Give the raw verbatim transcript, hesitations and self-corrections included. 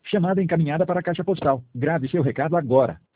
Chamada encaminhada para a caixa postal. Grave seu recado agora.